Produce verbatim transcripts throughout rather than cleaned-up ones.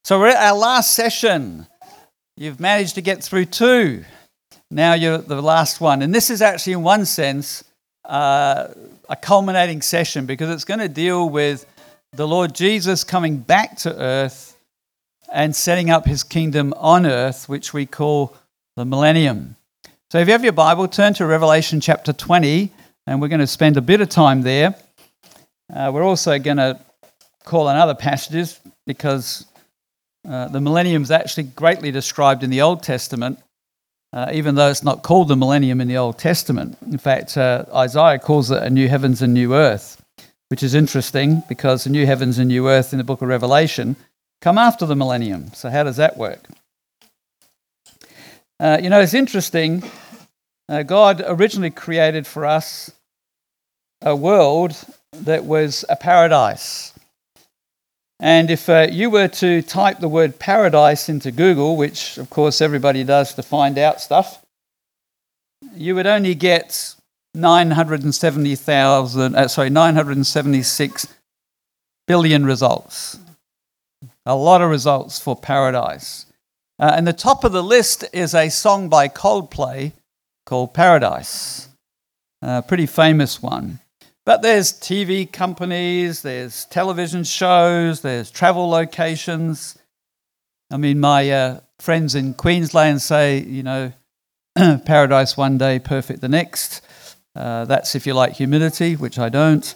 So we're at our last session. You've managed to get through two. Now you're at the last one. And this is actually, in one sense, uh, a culminating session because it's going to deal with the Lord Jesus coming back to earth and setting up his kingdom on earth, which we call the millennium. So if you have your Bible, turn to Revelation chapter twenty, and we're going to spend a bit of time there. Uh, we're also going to call on other passages because uh, the millennium is actually greatly described in the Old Testament, uh, even though it's not called the millennium in the Old Testament. In fact, uh, Isaiah calls it a new heavens and new earth, which is interesting because the new heavens and new earth in the book of Revelation come after the millennium. So how does that work? Uh, you know, it's interesting. Uh, God originally created for us a world that was a paradise. And if uh, you were to type the word paradise into Google, which of course everybody does to find out stuff, you would only get nine hundred seventy thousand, uh, sorry, nine hundred seventy-six billion results. A lot of results for paradise. Uh, and the top of the list is a song by Coldplay called Paradise. A pretty famous one. But there's T V companies, there's television shows, there's travel locations. I mean, my uh, friends in Queensland say, you know, paradise one day, perfect the next. Uh, that's if you like humidity, which I don't.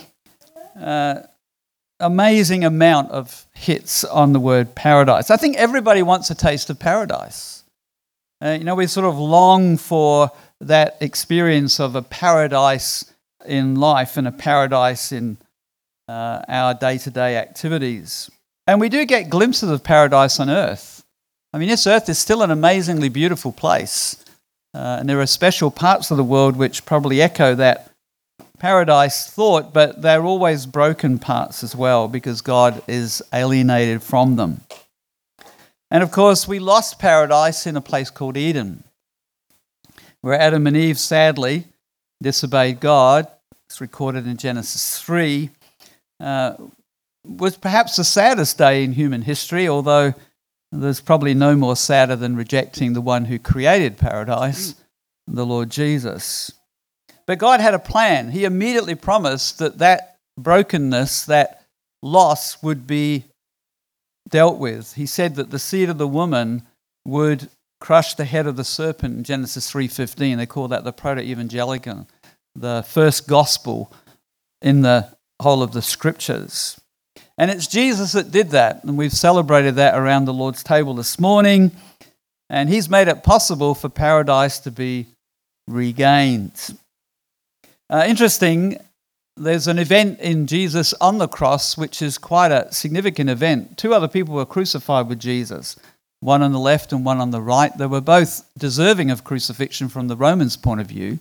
Uh, amazing amount of hits on the word paradise. I think everybody wants a taste of paradise. Uh, you know, we sort of long for that experience of a paradise in life and a paradise in uh, our day-to-day activities. And we do get glimpses of paradise on earth. I mean, this earth is still an amazingly beautiful place. Uh, and there are special parts of the world which probably echo that paradise thought, but they're always broken parts as well because God is alienated from them. And of course, we lost paradise in a place called Eden, where Adam and Eve sadly disobeyed God. It's recorded in Genesis three. Uh, was perhaps the saddest day in human history, although there's probably no more sadder than rejecting the one who created paradise, the Lord Jesus. But God had a plan. He immediately promised that that brokenness, that loss would be dealt with. He said that the seed of the woman would crush the head of the serpent in Genesis three fifteen. They call that the proto-evangelion, the first gospel in the whole of the scriptures. And it's Jesus that did that, and we've celebrated that around the Lord's table this morning, and he's made it possible for paradise to be regained. Uh, interesting, there's an event in Jesus on the cross which is quite a significant event. Two other people were crucified with Jesus, one on the left and one on the right. They were both deserving of crucifixion from the Romans' point of view.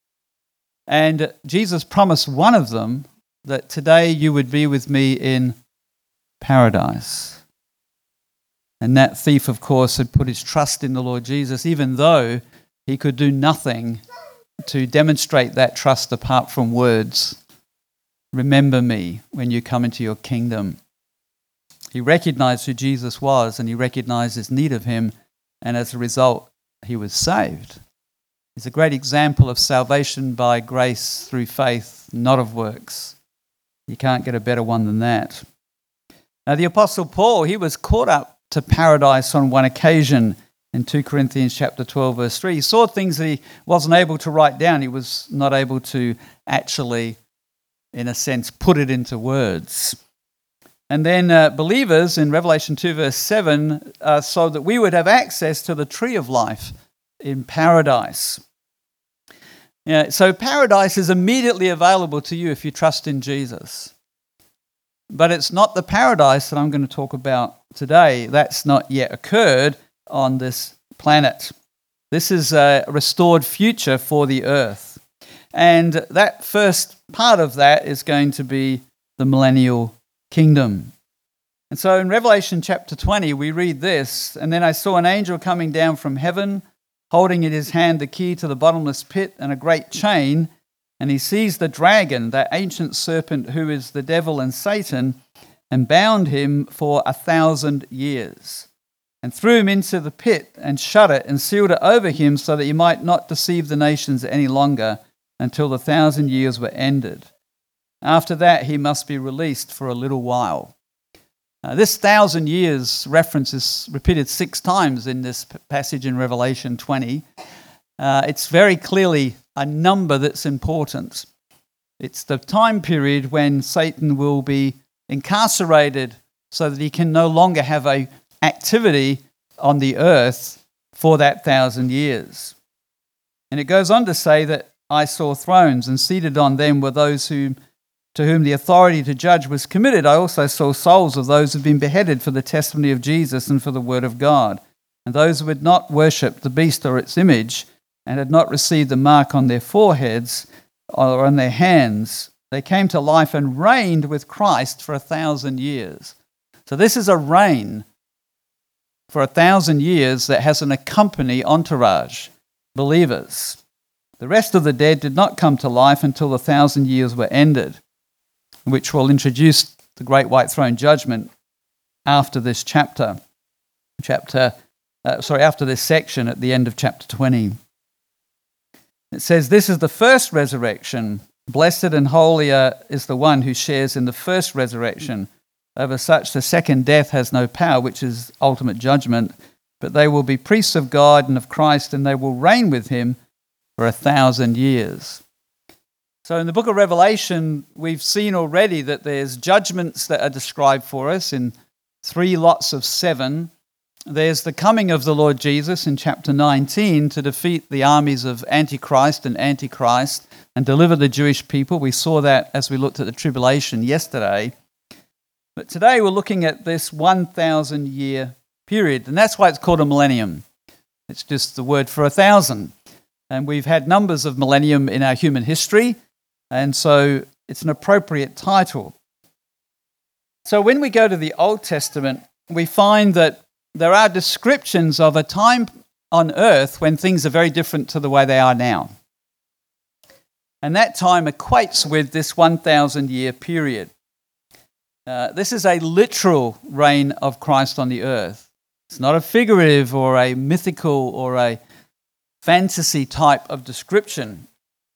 And Jesus promised one of them that today you would be with me in paradise. And that thief, of course, had put his trust in the Lord Jesus, even though he could do nothing to demonstrate that trust apart from words. Remember me when you come into your kingdom. He recognized who Jesus was, and he recognized his need of him, and as a result, he was saved. It's a great example of salvation by grace through faith, not of works. You can't get a better one than that. Now, the Apostle Paul, he was caught up to paradise on one occasion in Second Corinthians chapter twelve, verse three. He saw things that he wasn't able to write down. He was not able to actually, in a sense, put it into words. And then uh, believers in Revelation two, verse seven, uh, so that we would have access to the tree of life in paradise. Yeah, so paradise is immediately available to you if you trust in Jesus. But it's not the paradise that I'm going to talk about today. That's not yet occurred on this planet. This is a restored future for the earth. And that first part of that is going to be the millennial kingdom. And so in Revelation chapter twenty, we read this, and then I saw an angel coming down from heaven, holding in his hand the key to the bottomless pit and a great chain, and he seized the dragon, that ancient serpent who is the devil and Satan, and bound him for a thousand years, and threw him into the pit, and shut it, and sealed it over him, so that he might not deceive the nations any longer until the thousand years were ended. After that, he must be released for a little while. Uh, this thousand years reference is repeated six times in this p- passage in Revelation twenty. Uh, it's very clearly a number that's important. It's the time period when Satan will be incarcerated so that he can no longer have a activity on the earth for that thousand years. And it goes on to say that I saw thrones, and seated on them were those who, to whom the authority to judge was committed. I also saw souls of those who had been beheaded for the testimony of Jesus and for the word of God, and those who had not worshipped the beast or its image, and had not received the mark on their foreheads or on their hands. They came to life and reigned with Christ for a thousand years. So this is a reign for a thousand years that has an accompanying entourage, believers. The rest of the dead did not come to life until the thousand years were ended, which will introduce the great white throne judgment after this chapter, chapter, uh, sorry, after this section at the end of chapter twenty. It says, "This is the first resurrection. Blessed and holier is the one who shares in the first resurrection. Over such the second death has no power, which is ultimate judgment. But they will be priests of God and of Christ, and they will reign with him for a thousand years." So in the book of Revelation, we've seen already that there's judgments that are described for us in three lots of seven. There's the coming of the Lord Jesus in chapter nineteen to defeat the armies of Antichrist and Antichrist and deliver the Jewish people. We saw that as we looked at the tribulation yesterday. But today we're looking at this one thousand year period, and that's why it's called a millennium. It's just the word for a thousand. And we've had numbers of millennium in our human history, and so it's an appropriate title. So when we go to the Old Testament, we find that there are descriptions of a time on earth when things are very different to the way they are now. And that time equates with this one thousand year period. Uh, this is a literal reign of Christ on the earth. It's not a figurative or a mythical or a fantasy type of description.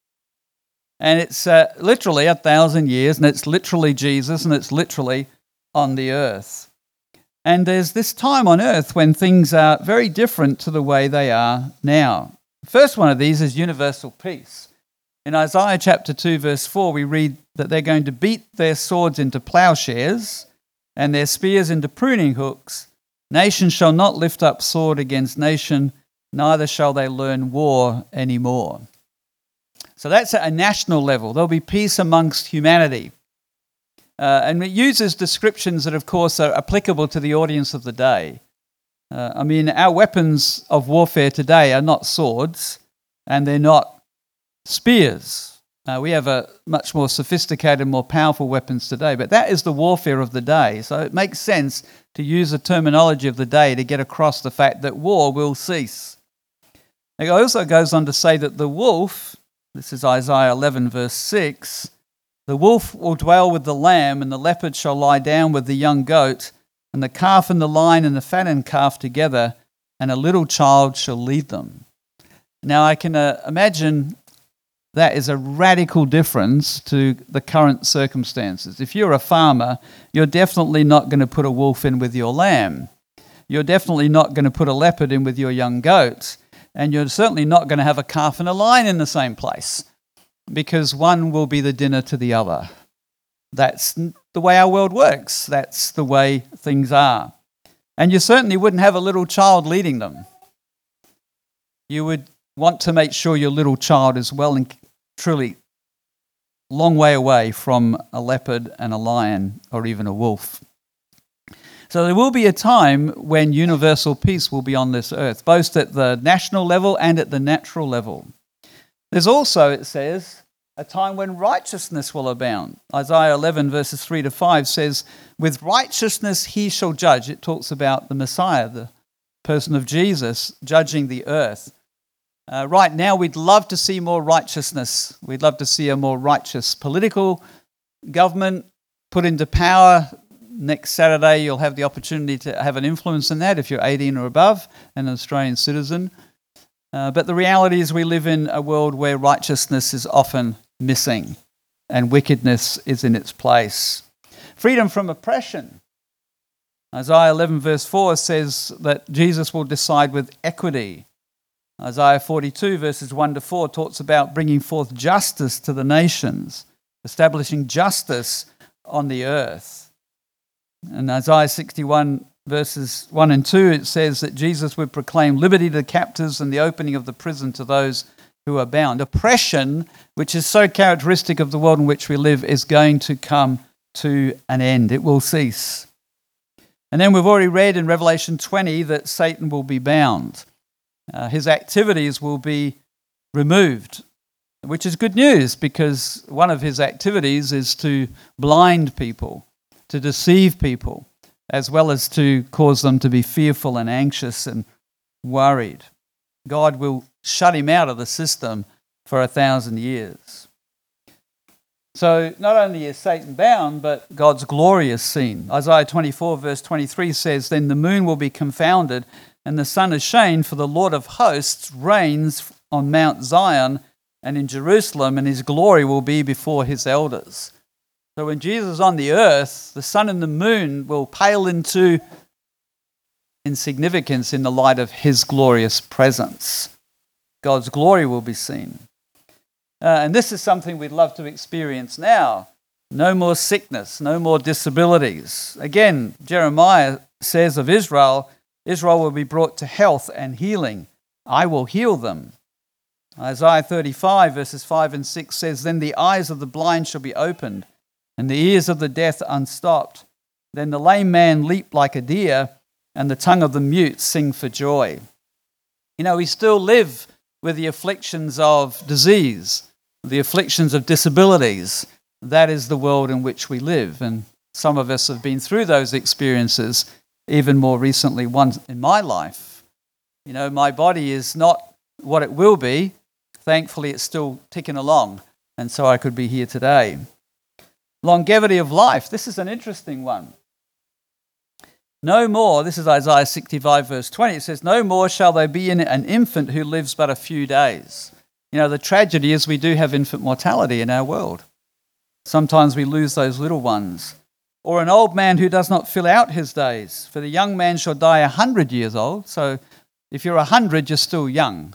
And it's uh, literally a thousand years, and it's literally Jesus, and it's literally on the earth. And there's this time on earth when things are very different to the way they are now. The first one of these is universal peace. In Isaiah chapter two, verse four, we read that they're going to beat their swords into plowshares and their spears into pruning hooks. Nation shall not lift up sword against nation, neither shall they learn war anymore. So that's at a national level. There'll be peace amongst humanity. Uh, and it uses descriptions that, of course, are applicable to the audience of the day. Uh, I mean, our weapons of warfare today are not swords, and they're not spears. Uh, we have a much more sophisticated, more powerful weapons today, but that is the warfare of the day. So it makes sense to use the terminology of the day to get across the fact that war will cease. It also goes on to say that the wolf, this is Isaiah eleven, verse six, "The wolf will dwell with the lamb, and the leopard shall lie down with the young goat, and the calf and the lion and the fattened calf together, and a little child shall lead them." Now I can uh, imagine that is a radical difference to the current circumstances. If you're a farmer, you're definitely not going to put a wolf in with your lamb. You're definitely not going to put a leopard in with your young goat. And you're certainly not going to have a calf and a lion in the same place, because one will be the dinner to the other. That's the way our world works. That's the way things are. And you certainly wouldn't have a little child leading them. You would want to make sure your little child is well and truly long way away from a leopard and a lion or even a wolf. So there will be a time when universal peace will be on this earth, both at the national level and at the natural level. There's also, it says, a time when righteousness will abound. Isaiah eleven, verses three to five says, "With righteousness he shall judge." It talks about the Messiah, the person of Jesus, judging the earth. Uh, right now, we'd love to see more righteousness. We'd love to see a more righteous political government put into power, next Saturday you'll have the opportunity to have an influence in that if you're eighteen or above and an Australian citizen. Uh, but the reality is we live in a world where righteousness is often missing and wickedness is in its place. Freedom from oppression. Isaiah eleven verse four says that Jesus will decide with equity. Isaiah forty-two verses one to four talks about bringing forth justice to the nations, establishing justice on the earth. And Isaiah sixty-one verses one and two, it says that Jesus would proclaim liberty to the captives and the opening of the prison to those who are bound. Oppression, which is so characteristic of the world in which we live, is going to come to an end. It will cease. And then we've already read in Revelation twenty that Satan will be bound. Uh, his activities will be removed, which is good news because one of his activities is to blind people, to deceive people, as well as to cause them to be fearful and anxious and worried. God will shut him out of the system for a thousand years. So not only is Satan bound, but God's glory is seen. Isaiah twenty-four verse twenty-three says, "Then the moon will be confounded and the sun ashamed, for the Lord of hosts reigns on Mount Zion and in Jerusalem, and his glory will be before his elders." So when Jesus is on the earth, the sun and the moon will pale into insignificance in the light of his glorious presence. God's glory will be seen. Uh, and this is something we'd love to experience now. No more sickness, no more disabilities. Again, Jeremiah says of Israel, Israel will be brought to health and healing. I will heal them. Isaiah thirty-five verses five and six says, "Then the eyes of the blind shall be opened, and the ears of the deaf unstopped. Then the lame man leap like a deer, and the tongue of the mute sing for joy." You know, we still live with the afflictions of disease, the afflictions of disabilities. That is the world in which we live. And some of us have been through those experiences, even more recently, one in my life. You know, my body is not what it will be. Thankfully, it's still ticking along, and so I could be here today. Longevity of life. This is an interesting one. No more, this is Isaiah sixty-five verse twenty, it says, "No more shall there be in it an infant who lives but a few days." You know, the tragedy is we do have infant mortality in our world. Sometimes we lose those little ones. Or an old man who does not fill out his days. For the young man shall die a hundred years old. So if you're a hundred, you're still young.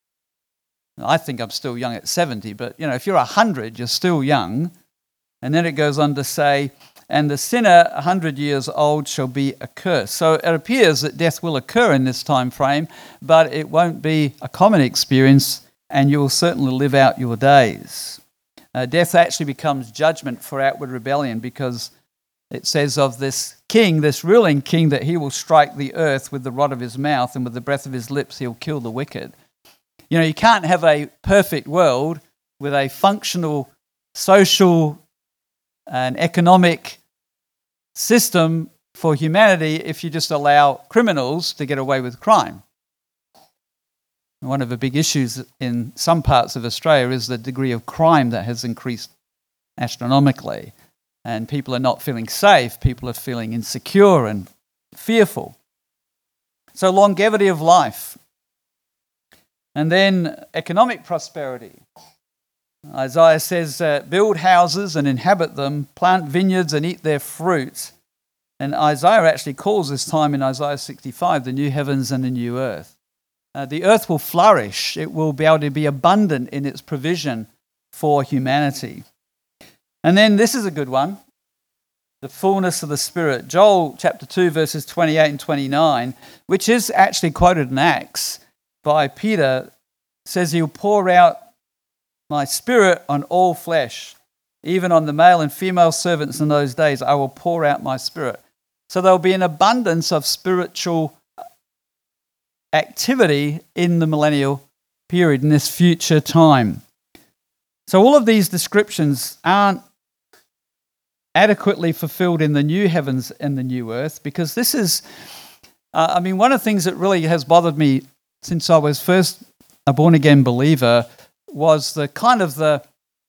I think I'm still young at seventy, but you know, if you're a hundred, you're still young. And then it goes on to say, "And the sinner a hundred years old shall be accursed." So it appears that death will occur in this time frame, but it won't be a common experience, and you will certainly live out your days. Uh, death actually becomes judgment for outward rebellion, because it says of this king, this ruling king, that he will strike the earth with the rod of his mouth, and with the breath of his lips he'll kill the wicked. You know, you can't have a perfect world with a functional social and economic system for humanity if you just allow criminals to get away with crime. One of the big issues in some parts of Australia is the degree of crime that has increased astronomically. And people are not feeling safe. People are feeling insecure and fearful. So longevity of life. And then economic prosperity. Isaiah says, uh, "Build houses and inhabit them, plant vineyards and eat their fruit." And Isaiah actually calls this time in Isaiah sixty-five the new heavens and the new earth. Uh, the earth will flourish. It will be able to be abundant in its provision for humanity. And then this is a good one, the fullness of the Spirit. Joel chapter two verses twenty-eight and twenty-nine, which is actually quoted in Acts by Peter, says, "He'll pour out my Spirit on all flesh, even on the male and female servants in those days. I will pour out my Spirit." So there will be an abundance of spiritual activity in the millennial period, in this future time. So all of these descriptions aren't adequately fulfilled in the new heavens and the new earth, because this is, uh, I mean, one of the things that really has bothered me since I was first a born-again believer was the kind of the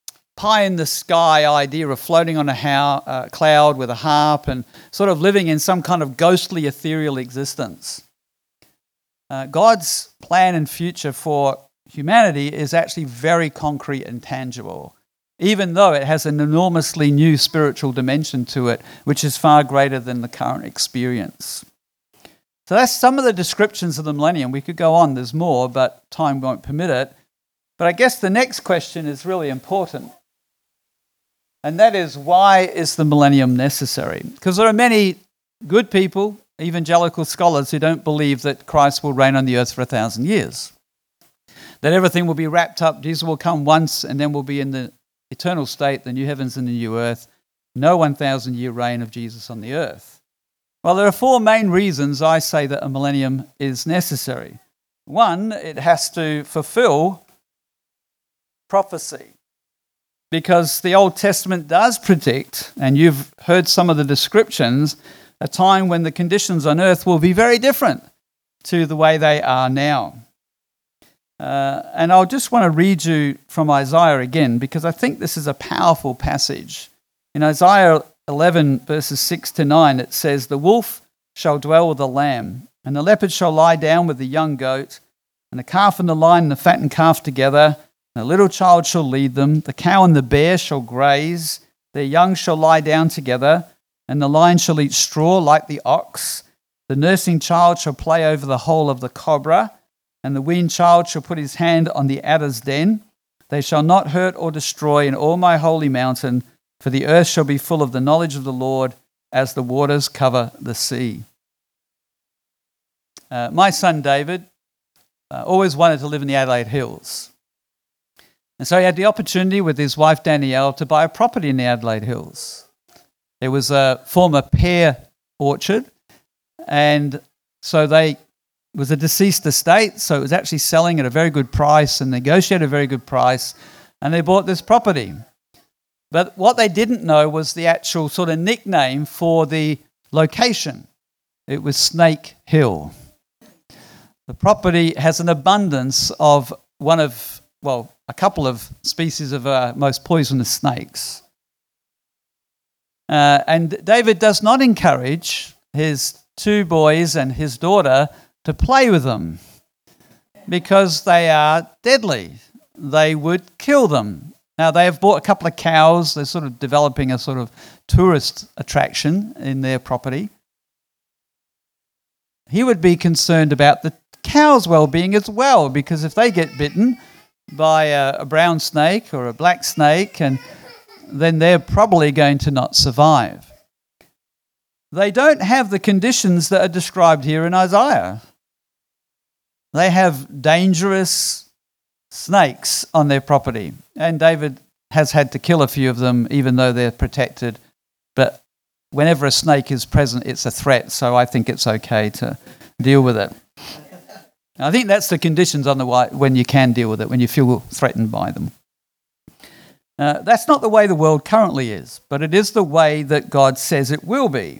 pie in the sky idea of floating on a how, uh, cloud with a harp and sort of living in some kind of ghostly ethereal existence. Uh, God's plan and future for humanity is actually very concrete and tangible, even though it has an enormously new spiritual dimension to it, which is far greater than the current experience. So that's some of the descriptions of the millennium. We could go on, there's more, but time won't permit it. But I guess the next question is really important. And that is, why is the millennium necessary? Because there are many good people, evangelical scholars, who don't believe that Christ will reign on the earth for a thousand years. That everything will be wrapped up, Jesus will come once, and then we'll be in the eternal state, the new heavens and the new earth. No one thousand year reign of Jesus on the earth. Well, there are four main reasons I say that a millennium is necessary. One, it has to fulfill prophecy, because the Old Testament does predict, and you've heard some of the descriptions, a time when the conditions on earth will be very different to the way they are now. Uh, and I'll just want to read you from Isaiah again, because I think this is a powerful passage. In Isaiah eleven, verses six to nine, it says, "The wolf shall dwell with the lamb, and the leopard shall lie down with the young goat, and the calf and the lion and the fattened calf together, and a little child shall lead them. The cow and the bear shall graze, their young shall lie down together, and the lion shall eat straw like the ox. The nursing child shall play over the hole of the cobra, and the weaned child shall put his hand on the adder's den. They shall not hurt or destroy in all my holy mountain, for the earth shall be full of the knowledge of the Lord as the waters cover the sea." Uh, my son David uh, always wanted to live in the Adelaide Hills. And so he had the opportunity with his wife Danielle to buy a property in the Adelaide Hills. There was a former pear orchard, and so they it was a deceased estate, so it was actually selling at a very good price and negotiated a very good price, and they bought this property. But what they didn't know was the actual sort of nickname for the location. It was Snake Hill. The property has an abundance of one of, well, a couple of species of uh, most poisonous snakes. Uh, and David does not encourage his two boys and his daughter to play with them because they are deadly. They would kill them. Now, they have bought a couple of cows. They're sort of developing a sort of tourist attraction in their property. He would be concerned about the cows' well-being as well, because if they get bitten by a, a brown snake or a black snake, and then they're probably going to not survive. They don't have the conditions that are described here in Isaiah. They have dangerous snakes on their property, and David has had to kill a few of them even though they're protected. But whenever a snake is present, it's a threat, so I think it's okay to deal with it. I think that's the conditions on the when you can deal with it, when you feel threatened by them. Uh, that's not the way the world currently is, but it is the way that God says it will be.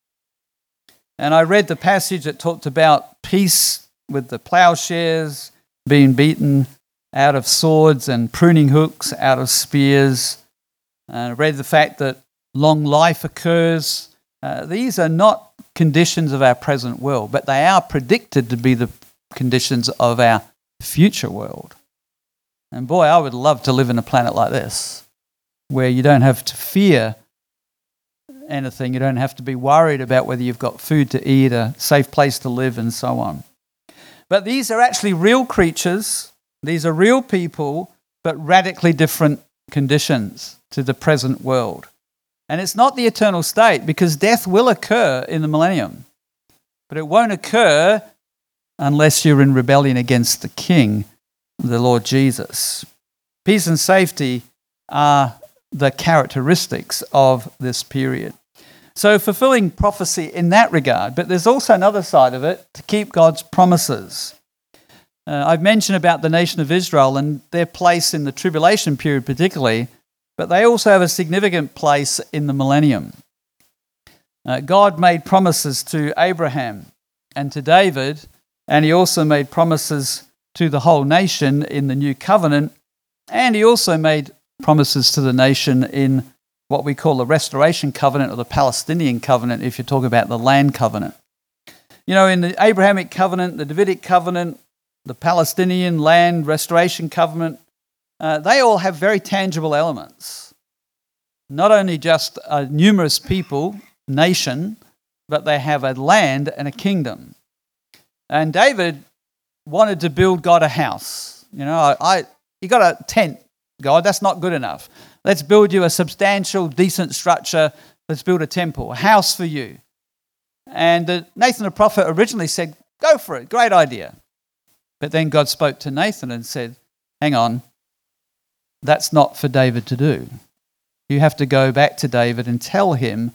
And I read the passage that talked about peace with the plowshares being beaten out of swords and pruning hooks out of spears. Uh, I read the fact that long life occurs. Uh, these are not conditions of our present world, but they are predicted to be the conditions of our future world. And boy, I would love to live in a planet like this, where you don't have to fear anything. You don't have to be worried about whether you've got food to eat, a safe place to live, and so on. But these are actually real creatures. These are real people, but radically different conditions to the present world. And it's not the eternal state, because death will occur in the millennium. But it won't occur unless you're in rebellion against the King, the Lord Jesus. Peace and safety are the characteristics of this period. So fulfilling prophecy in that regard, but there's also another side of it, to keep God's promises. Uh, I've mentioned about the nation of Israel and their place in the tribulation period particularly, but they also have a significant place in the millennium. Uh, God made promises to Abraham and to David, and he also made promises to the whole nation in the new covenant, and he also made promises to the nation in what we call the Restoration Covenant or the Palestinian Covenant, if you talk about the land covenant. You know, in the Abrahamic Covenant, the Davidic Covenant, the Palestinian Land Restoration Covenant, uh, they all have very tangible elements. Not only just a numerous people, nation, but they have a land and a kingdom. And David wanted to build God a house. You know, I, I you got a tent, God, that's not good enough. Let's build you a substantial, decent structure. Let's build a temple, a house for you. And uh, Nathan the prophet originally said, go for it, great idea. But then God spoke to Nathan and said, hang on, that's not for David to do. You have to go back to David and tell him,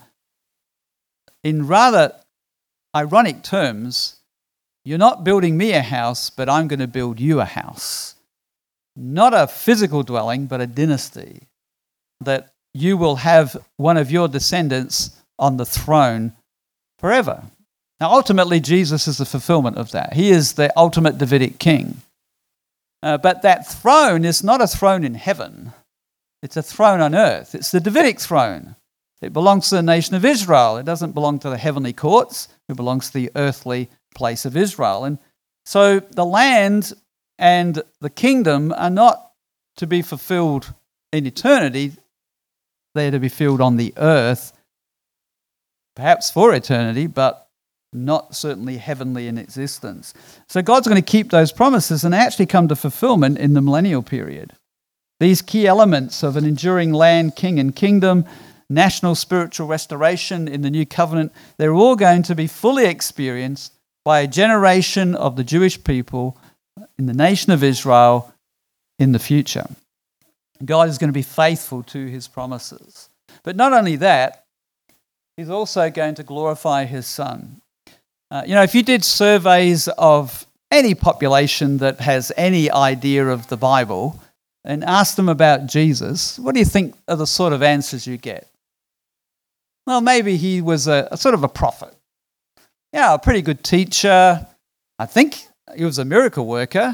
in rather ironic terms, you're not building me a house, but I'm going to build you a house. Not a physical dwelling, but a dynasty. That you will have one of your descendants on the throne forever. Now, ultimately, Jesus is the fulfillment of that. He is the ultimate Davidic king. Uh, but that throne is not a throne in heaven. It's a throne on earth. It's the Davidic throne. It belongs to the nation of Israel. It doesn't belong to the heavenly courts. It belongs to the earthly place of Israel. And so the land and the kingdom are not to be fulfilled in eternity. They're to be filled on the earth, perhaps for eternity, but not certainly heavenly in existence. So God's going to keep those promises and actually come to fulfillment in the millennial period. These key elements of an enduring land, king and kingdom, national spiritual restoration in the new covenant, they're all going to be fully experienced by a generation of the Jewish people in the nation of Israel in the future. God is going to be faithful to his promises. But not only that, he's also going to glorify his son. Uh, you know, if you did surveys of any population that has any idea of the Bible and asked them about Jesus, what do you think are the sort of answers you get? Well, maybe he was a, a sort of a prophet. Yeah, a pretty good teacher. I think he was a miracle worker.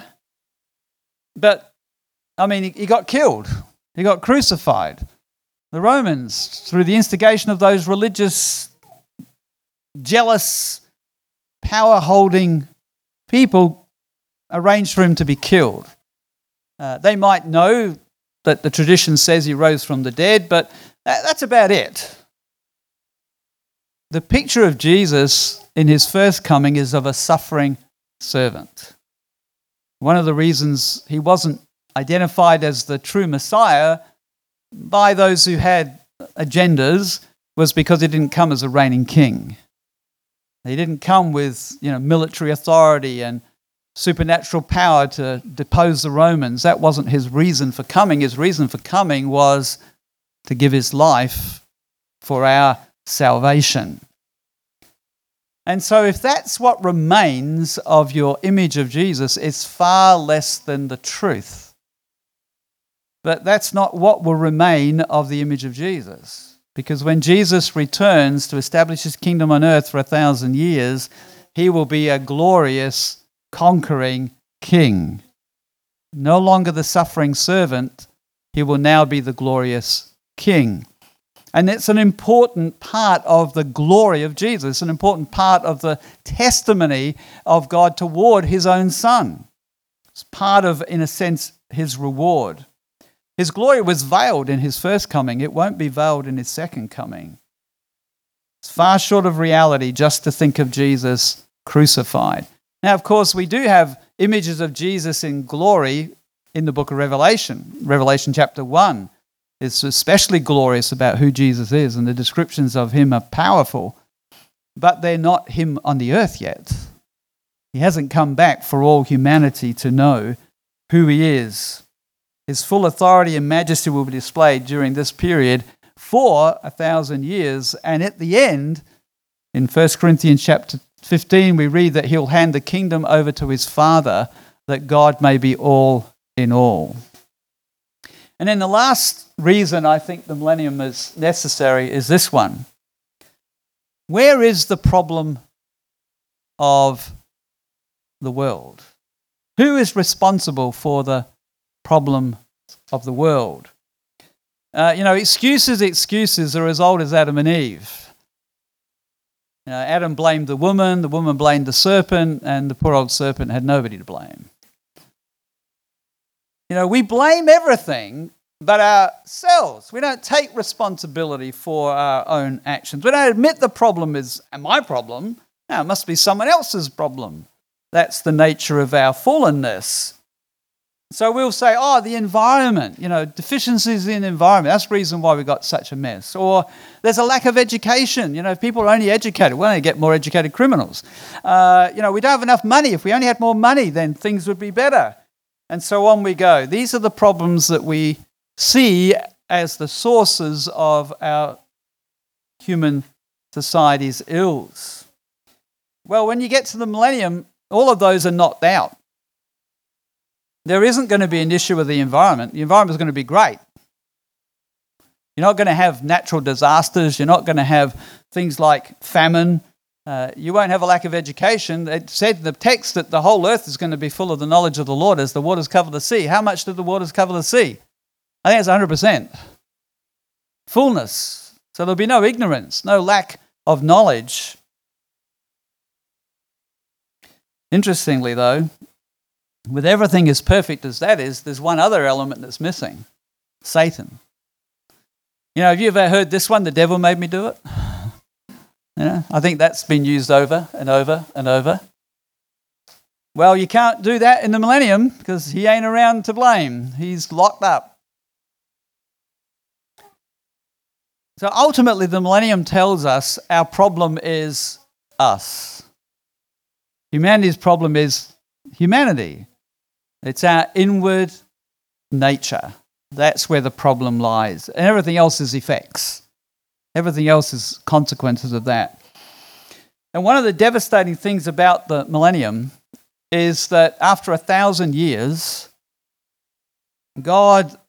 But, I mean, he, he got killed. He got crucified. The Romans, through the instigation of those religious, jealous, power-holding people, arranged for him to be killed. Uh, they might know that the tradition says he rose from the dead, but that, that's about it. The picture of Jesus in his first coming is of a suffering servant. One of the reasons he wasn't identified as the true Messiah by those who had agendas was because he didn't come as a reigning king. He didn't come with, you know, military authority and supernatural power to depose the Romans. That wasn't his reason for coming. His reason for coming was to give his life for our salvation. And so if that's what remains of your image of Jesus, it's far less than the truth. But that's not what will remain of the image of Jesus. Because when Jesus returns to establish his kingdom on earth for a thousand years, he will be a glorious, conquering king. No longer the suffering servant, he will now be the glorious king. And it's an important part of the glory of Jesus, an important part of the testimony of God toward his own son. It's part of, in a sense, his reward. His glory was veiled in his first coming. It won't be veiled in his second coming. It's far short of reality just to think of Jesus crucified. Now, of course, we do have images of Jesus in glory in the book of Revelation. Revelation chapter one is especially glorious about who Jesus is, and the descriptions of him are powerful, but they're not him on the earth yet. He hasn't come back for all humanity to know who he is. His full authority and majesty will be displayed during this period for a thousand years. And at the end, in First Corinthians chapter fifteen, we read that he'll hand the kingdom over to his Father, that God may be all in all. And then the last reason I think the millennium is necessary is this one. Where is the problem of the world? Who is responsible for the problem of the world? Uh, you know, excuses, excuses. The result is Adam and Eve. You know, Adam blamed the woman, the woman blamed the serpent, and the poor old serpent had nobody to blame. You know, we blame everything but ourselves. We don't take responsibility for our own actions. We don't admit the problem is my problem. No, it must be someone else's problem. That's the nature of our fallenness. So we'll say, oh, the environment, you know, deficiencies in the environment. That's the reason why we got such a mess. Or there's a lack of education. You know, if people are only educated, we'll only get more educated criminals. Uh, you know, we don't have enough money. If we only had more money, then things would be better. And so on we go. These are the problems that we see as the sources of our human society's ills. Well, when you get to the millennium, all of those are knocked out. There isn't going to be an issue with the environment. The environment is going to be great. You're not going to have natural disasters. You're not going to have things like famine. Uh, you won't have a lack of education. It said in the text that the whole earth is going to be full of the knowledge of the Lord as the waters cover the sea. How much did the waters cover the sea? I think it's one hundred percent. Fullness. So there'll be no ignorance, no lack of knowledge. Interestingly, though, with everything as perfect as that is, there's one other element that's missing. Satan. You know, have you ever heard this one, the devil made me do it? You know, I think that's been used over and over and over. Well, you can't do that in the millennium because he ain't around to blame. He's locked up. So ultimately, the millennium tells us our problem is us. Humanity's problem is humanity. It's our inward nature. That's where the problem lies. And everything else is effects. Everything else is consequences of that. And one of the devastating things about the millennium is that after a thousand years, God,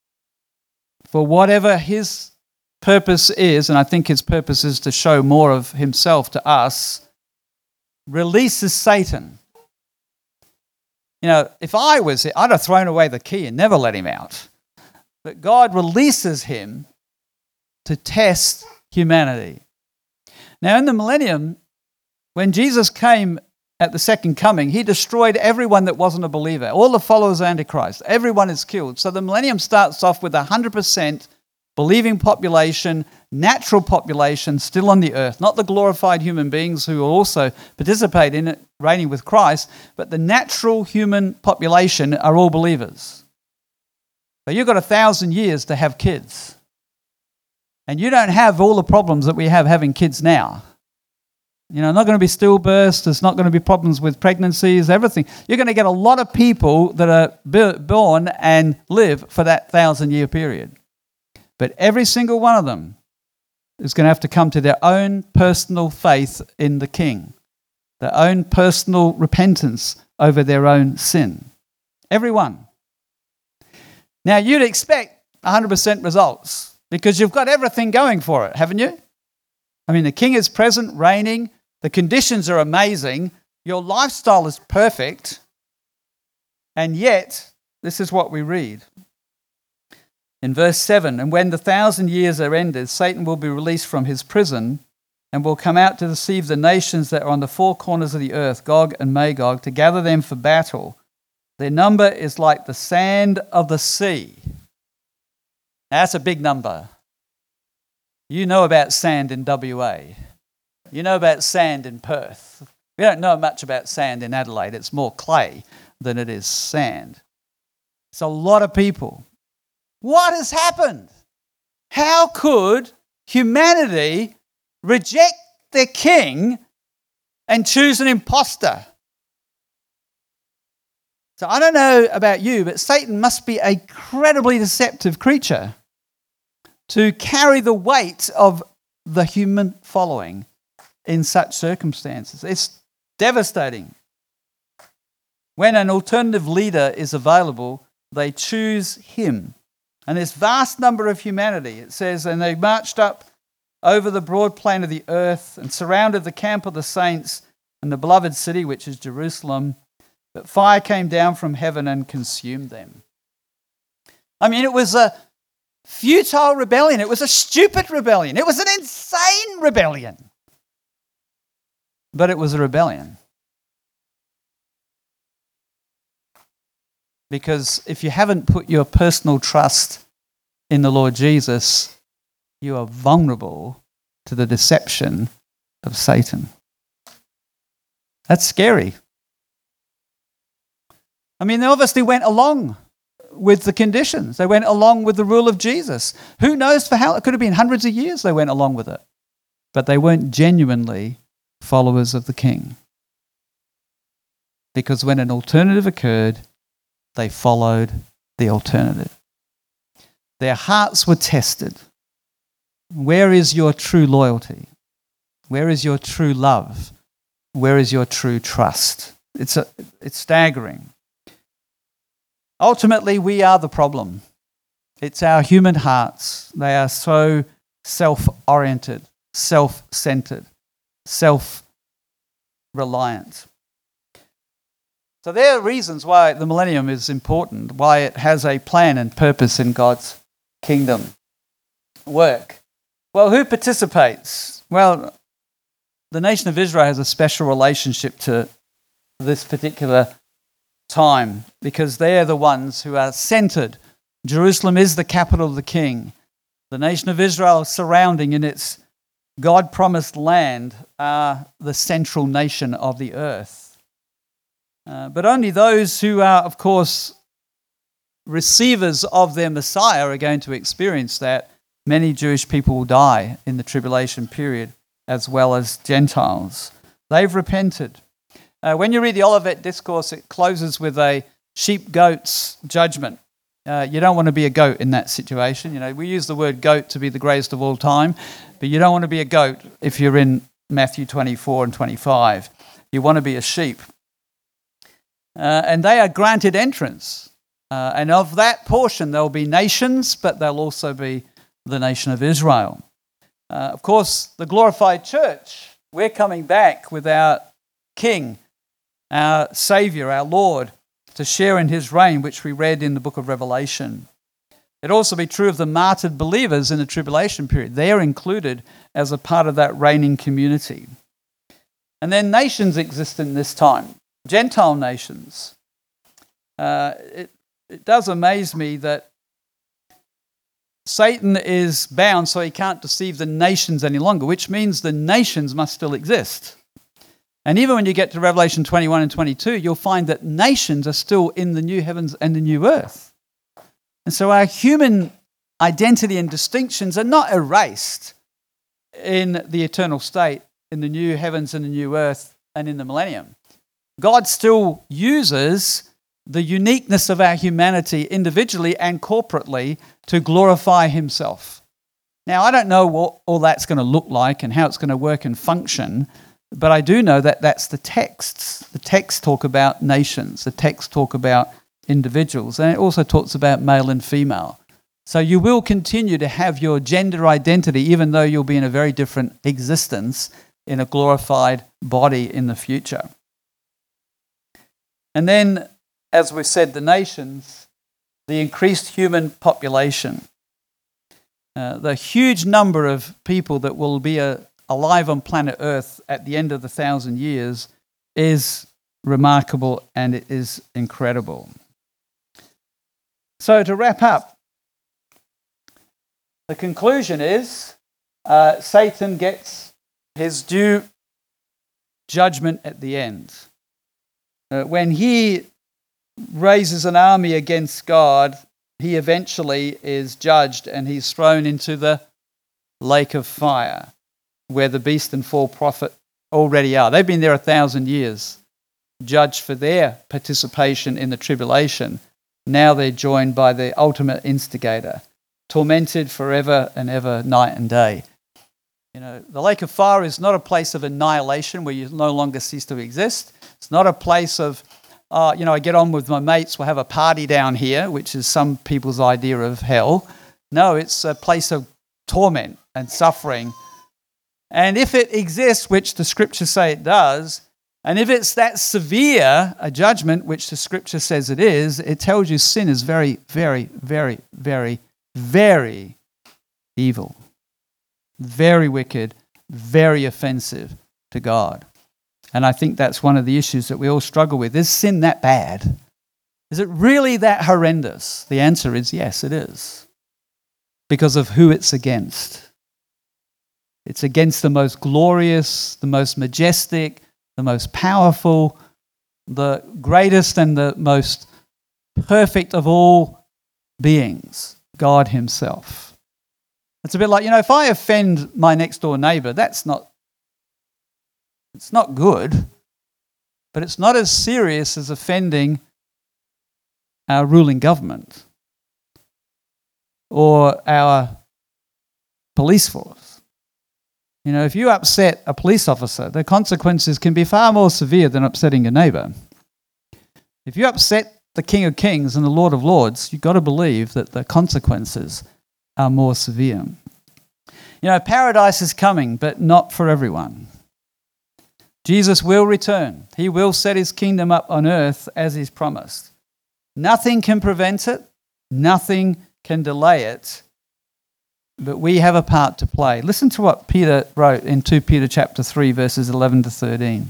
for whatever his purpose is, and I think his purpose is to show more of himself to us, releases Satan. You know, if I was it, I'd have thrown away the key and never let him out. But God releases him to test humanity. Now, in the millennium, when Jesus came at the second coming, he destroyed everyone that wasn't a believer, all the followers of Antichrist. Everyone is killed. So the millennium starts off with a one hundred percent believing population, natural population still on the earth, not the glorified human beings who will also participate in it, reigning with Christ, but the natural human population are all believers. So you've got a thousand years to have kids. And you don't have all the problems that we have having kids now. You know, not going to be stillbirths, there's not going to be problems with pregnancies, everything. You're going to get a lot of people that are born and live for that thousand-year period. But every single one of them is going to have to come to their own personal faith in the King, their own personal repentance over their own sin. Everyone. Now, you'd expect one hundred percent results because you've got everything going for it, haven't you? I mean, the King is present, reigning. The conditions are amazing. Your lifestyle is perfect. And yet, this is what we read. In verse seven, and when the thousand years are ended, Satan will be released from his prison and will come out to deceive the nations that are on the four corners of the earth, Gog and Magog, to gather them for battle. Their number is like the sand of the sea. Now, that's a big number. You know about sand in W A. You know about sand in Perth. We don't know much about sand in Adelaide. It's more clay than it is sand. It's a lot of people. What has happened? How could humanity reject their king and choose an imposter? So I don't know about you, but Satan must be a incredibly deceptive creature to carry the weight of the human following in such circumstances. It's devastating. When an alternative leader is available, they choose him. And this vast number of humanity, it says, and they marched up over the broad plain of the earth and surrounded the camp of the saints and the beloved city, which is Jerusalem. But fire came down from heaven and consumed them. I mean, it was a futile rebellion. It was a stupid rebellion. It was an insane rebellion. But it was a rebellion. Because if you haven't put your personal trust in the Lord Jesus, you are vulnerable to the deception of Satan. That's scary. I mean, they obviously went along with the conditions. They went along with the rule of Jesus. Who knows for how? It could have been hundreds of years they went along with it. But they weren't genuinely followers of the King. Because when an alternative occurred, they followed the alternative. Their hearts were tested. Where is your true loyalty? Where is your true love? Where is your true trust? It's a, it's staggering. Ultimately, we are the problem. It's our human hearts. They are so self-oriented, self-centered, self-reliant. So there are reasons why the millennium is important, why it has a plan and purpose in God's kingdom work. Well, who participates? Well, the nation of Israel has a special relationship to this particular time because they're the ones who are centered. Jerusalem is the capital of the king. The nation of Israel surrounding in its God-promised land are the central nation of the earth. Uh, but only those who are, of course, receivers of their Messiah are going to experience that. Many Jewish people will die in the tribulation period, as well as Gentiles. They've repented. Uh, when you read the Olivet Discourse, it closes with a sheep-goats judgment. Uh, you don't want to be a goat in that situation. You know, we use the word goat to be the greatest of all time, but you don't want to be a goat if you're in Matthew twenty-four and twenty-five. You want to be a sheep. Uh, and they are granted entrance. Uh, and of that portion, there will be nations, but there'll also be the nation of Israel. Uh, of course, the glorified church, we're coming back with our King, our Saviour, our Lord, to share in his reign, which we read in the book of Revelation. It'll also be true of the martyred believers in the tribulation period. They are included as a part of that reigning community. And then nations exist in this time, Gentile nations. Uh, it, it does amaze me that Satan is bound so he can't deceive the nations any longer, which means the nations must still exist. And even when you get to Revelation twenty-one and twenty-two, you'll find that nations are still in the new heavens and the new earth. And so our human identity and distinctions are not erased in the eternal state, in the new heavens and the new earth, and in the millennium. God still uses the uniqueness of our humanity individually and corporately to glorify himself. Now, I don't know what all that's going to look like and how it's going to work and function, but I do know that that's the texts. The texts talk about nations. The texts talk about individuals. And it also talks about male and female. So you will continue to have your gender identity, even though you'll be in a very different existence in a glorified body in the future. And then, as we've said, the nations, the increased human population, uh, the huge number of people that will be uh, alive on planet Earth at the end of the thousand years is remarkable and it is incredible. So to wrap up, the conclusion is uh, Satan gets his due judgment at the end. Uh, when he raises an army against God, he eventually is judged and he's thrown into the lake of fire, where the beast and false prophet already are. They've been there a thousand years, judged for their participation in the tribulation. Now they're joined by the ultimate instigator, tormented forever and ever, night and day. You know, the lake of fire is not a place of annihilation where you no longer cease to exist. It's not a place of, uh, you know, I get on with my mates, we'll have a party down here, which is some people's idea of hell. No, it's a place of torment and suffering. And if it exists, which the scriptures say it does, and if it's that severe a judgment, which the scripture says it is, it tells you sin is very, very, very, very very evil, very wicked, very offensive to God. And I think that's one of the issues that we all struggle with. Is sin that bad? Is it really that horrendous? The answer is yes, it is. Because of who it's against. It's against the most glorious, the most majestic, the most powerful, the greatest and the most perfect of all beings, God himself. It's a bit like, you know, if I offend my next door neighbour, that's not, it's not good, but it's not as serious as offending our ruling government or our police force. You know, if you upset a police officer, the consequences can be far more severe than upsetting your neighbour. If you upset the King of Kings and the Lord of Lords, you've got to believe that the consequences are more severe. You know, paradise is coming, but not for everyone. Jesus will return. He will set his kingdom up on earth as he's promised. Nothing can prevent it. Nothing can delay it. But we have a part to play. Listen to what Peter wrote in Second Peter chapter three, verses eleven to thirteen.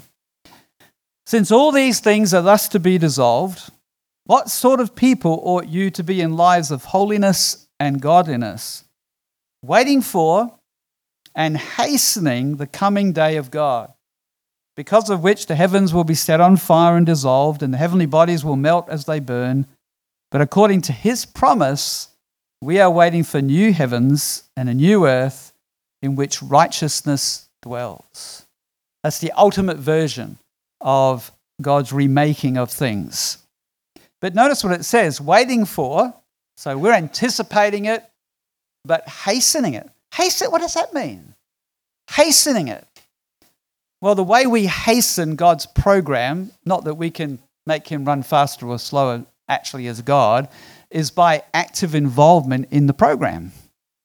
Since all these things are thus to be dissolved, what sort of people ought you to be in lives of holiness and godliness, waiting for and hastening the coming day of God, because of which the heavens will be set on fire and dissolved, and the heavenly bodies will melt as they burn. But according to his promise, we are waiting for new heavens and a new earth in which righteousness dwells. That's the ultimate version of God's remaking of things. But notice what it says, waiting for, so we're anticipating it, but hastening it. Hasten, what does that mean? Hastening it. Well, the way we hasten God's program, not that we can make him run faster or slower actually as God, is by active involvement in the program.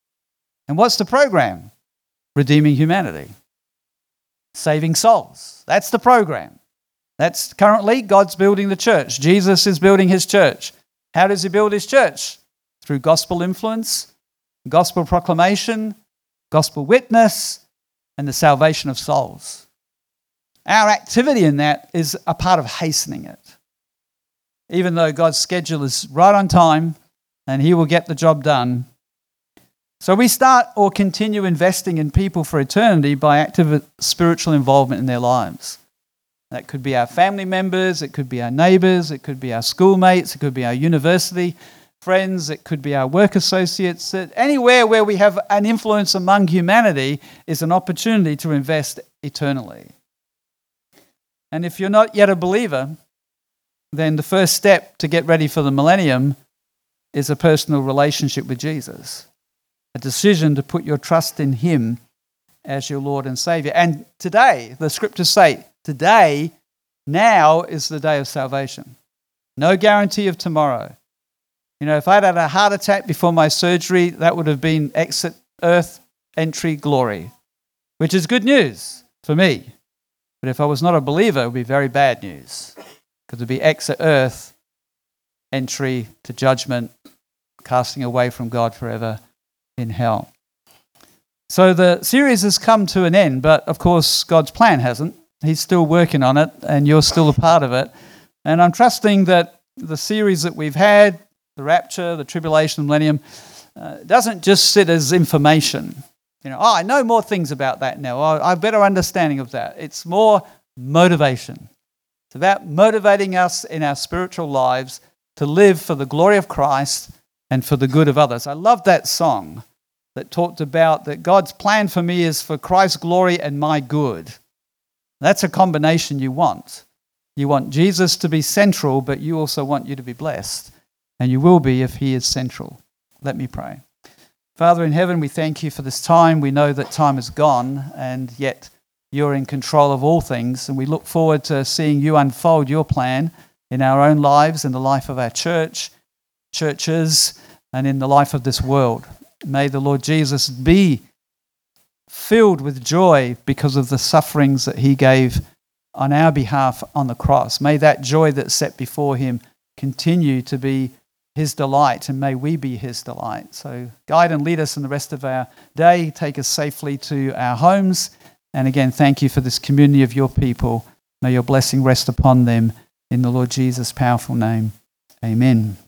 And what's the program? Redeeming humanity. Saving souls. That's the program. That's currently God's building the church. Jesus is building his church. How does he build his church? Through gospel influence, gospel proclamation, gospel witness, and the salvation of souls. Our activity in that is a part of hastening it. Even though God's schedule is right on time and he will get the job done. So we start or continue investing in people for eternity by active spiritual involvement in their lives. That could be our family members, it could be our neighbours, it could be our schoolmates, it could be our university friends, it could be our work associates. Anywhere where we have an influence among humanity is an opportunity to invest eternally. And if you're not yet a believer, then the first step to get ready for the millennium is a personal relationship with Jesus. A decision to put your trust in him as your Lord and Saviour. And today, the scriptures say, today, now is the day of salvation. No guarantee of tomorrow. You know, if I'd had a heart attack before my surgery, that would have been exit earth, entry glory, which is good news for me. But if I was not a believer, it would be very bad news, because it would be exit earth, entry to judgment, casting away from God forever in hell. So the series has come to an end, but of course God's plan hasn't. He's still working on it, and you're still a part of it. And I'm trusting that the series that we've had, the rapture, the tribulation, the millennium, uh, doesn't just sit as information. You know, oh, I know more things about that now. Oh, I have better understanding of that. It's more motivation. It's about motivating us in our spiritual lives to live for the glory of Christ and for the good of others. I love that song that talked about that God's plan for me is for Christ's glory and my good. That's a combination you want. You want Jesus to be central, but you also want you to be blessed. And you will be if he is central. Let me pray. Father in heaven, we thank you for this time. We know that time is gone, and yet you're in control of all things. And we look forward to seeing you unfold your plan in our own lives, in the life of our church, churches, and in the life of this world. May the Lord Jesus be filled with joy because of the sufferings that he gave on our behalf on the cross. May that joy that's set before him continue to be his delight, and may we be his delight. So guide and lead us in the rest of our day. Take us safely to our homes. And again, thank you for this community of your people. May your blessing rest upon them in the Lord Jesus' powerful name. Amen.